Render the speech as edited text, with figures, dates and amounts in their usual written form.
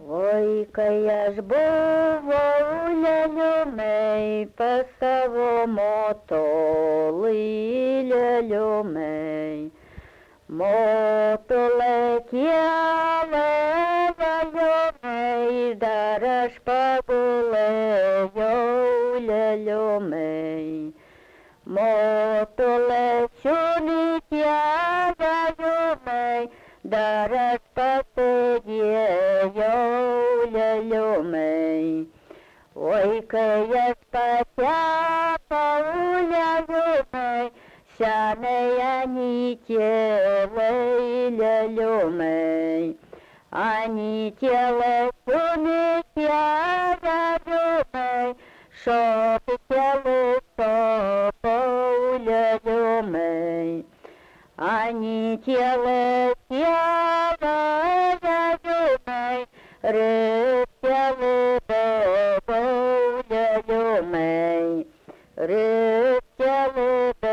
Ой, kai aš buvau leliumei, pas savo motolį leliumei. Motulė kėlė leliumei, dar aš pagulėjau leliumei. Motulė čiunikė leliumei, dar aš pasėdėjau leliumei. Oi, kai aš patekau leliumei, senai anytėlai leliumei. Anytėlai čiunikė leliumei, šopikėlai šopau leliumei. Anytėlai leliumei, riptėlai bėgau leliumei. Riptėlai